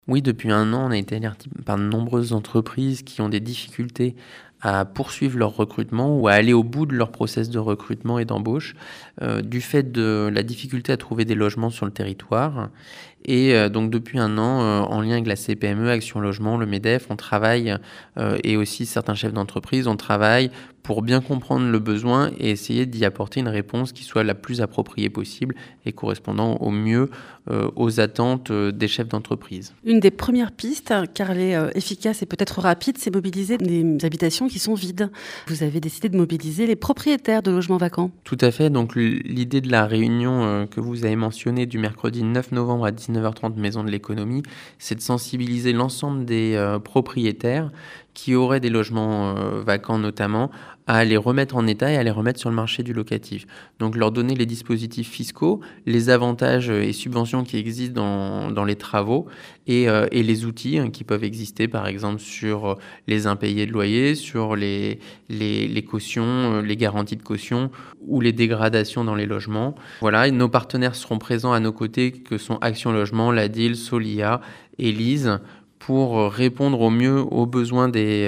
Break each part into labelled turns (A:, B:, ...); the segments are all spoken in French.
A: Oui, depuis un an, on a été alertés par de nombreuses entreprises qui ont des difficultés à poursuivre leur recrutement ou à aller au bout de leur process de recrutement et d'embauche, du fait de la difficulté à trouver des logements sur le territoire. Et donc depuis un an, en lien avec la CPME, Action Logement, le MEDEF, on travaille, et aussi certains chefs d'entreprise, on travaille pour bien comprendre le besoin et essayer d'y apporter une réponse qui soit la plus appropriée possible et correspondant au mieux aux attentes des chefs d'entreprise.
B: Une des premières pistes, car elle est efficace et peut-être rapide, c'est mobiliser des habitations qui sont vides. Vous avez décidé de mobiliser les propriétaires de logements vacants.
A: Tout à fait. Donc l'idée de la réunion que vous avez mentionnée du mercredi 9 novembre à 19h30, Maison de l'économie, c'est de sensibiliser l'ensemble des propriétaires qui auraient des logements vacants notamment, à les remettre en état et à les remettre sur le marché du locatif. Donc leur donner les dispositifs fiscaux, les avantages et subventions qui existent dans les travaux et les outils qui peuvent exister par exemple sur les impayés de loyer, sur les cautions, les garanties de caution ou les dégradations dans les logements. Voilà, et nos partenaires seront présents à nos côtés que sont Action Logement, l'ADIL, Solia, Élise, pour répondre au mieux aux besoins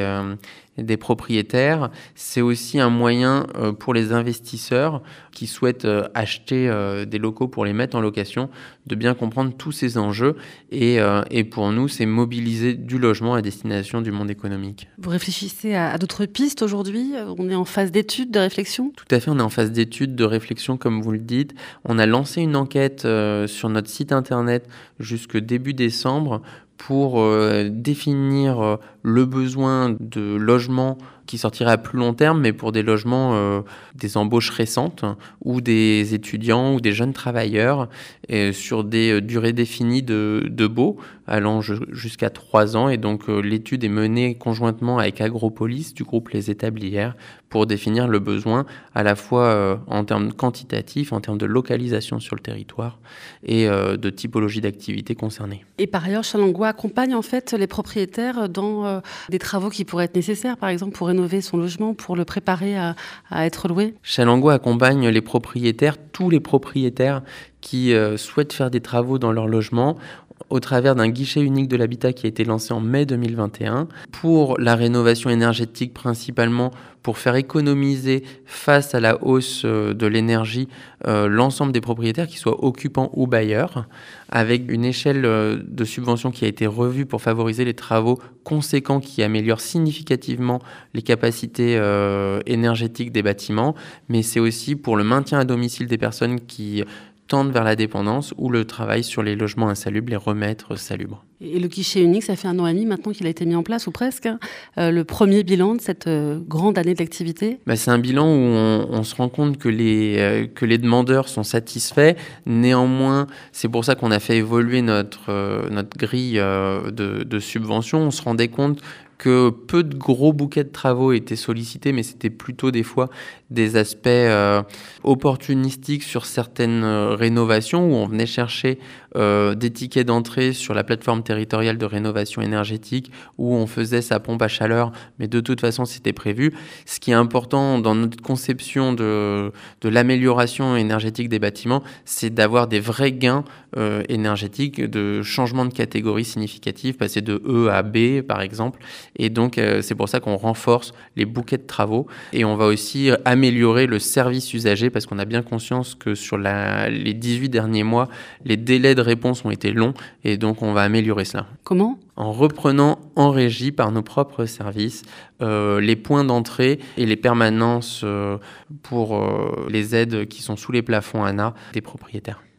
A: des propriétaires. C'est aussi un moyen pour les investisseurs qui souhaitent acheter des locaux pour les mettre en location, de bien comprendre tous ces enjeux. Et pour nous, c'est mobiliser du logement à destination du monde économique.
B: Vous réfléchissez à d'autres pistes aujourd'hui? On est en phase d'étude, de réflexion?
A: Tout à fait, on est en phase d'étude, de réflexion, comme vous le dites. On a lancé une enquête sur notre site internet jusque début décembre pour définir le besoin de logements qui sortiraient à plus long terme, mais pour des logements, des embauches récentes ou des étudiants ou des jeunes travailleurs sur des durées définies de baux allant jusqu'à 3 ans. Et donc l'étude est menée conjointement avec Agropolis du groupe Les Établières pour définir le besoin à la fois en termes quantitatifs, en termes de localisation sur le territoire et de typologie d'activité concernée.
B: Et par ailleurs, Chalangua accompagne en fait les propriétaires dans des travaux qui pourraient être nécessaires, par exemple pour rénover son logement, pour le préparer à être loué.
A: Chalangua accompagne les propriétaires, tous les propriétaires qui souhaitent faire des travaux dans leur logement au travers d'un guichet unique de l'habitat qui a été lancé en mai 2021 pour la rénovation énergétique principalement pour faire économiser face à la hausse de l'énergie l'ensemble des propriétaires, qu'ils soient occupants ou bailleurs, avec une échelle de subvention qui a été revue pour favoriser les travaux conséquents qui améliorent significativement les capacités énergétiques des bâtiments, mais c'est aussi pour le maintien à domicile des personnes qui tendent vers la dépendance ou le travail sur les logements insalubres, les remettre salubres.
B: Et le guichet unique, ça fait 1 an et demi maintenant qu'il a été mis en place, ou presque. Le premier bilan de cette grande année d'activité?
A: C'est un bilan où on se rend compte que les demandeurs sont satisfaits. Néanmoins, c'est pour ça qu'on a fait évoluer notre grille de subventions. On se rendait compte que peu de gros bouquets de travaux étaient sollicités, mais c'était plutôt des fois des aspects opportunistiques sur certaines rénovations où on venait chercher des tickets d'entrée sur la plateforme territoriale de rénovation énergétique où on faisait sa pompe à chaleur, mais de toute façon c'était prévu. Ce qui est important dans notre conception de l'amélioration énergétique des bâtiments, c'est d'avoir des vrais gains énergétiques, de changement de catégorie significatif, passer de E à B par exemple. Et donc, c'est pour ça qu'on renforce les bouquets de travaux et on va aussi améliorer le service usager parce qu'on a bien conscience que sur les 18 derniers mois, les délais de réponse ont été longs et donc on va améliorer cela.
B: Comment ?
A: En reprenant en régie par nos propres services les points d'entrée et les permanences pour les aides qui sont sous les plafonds ANA des propriétaires.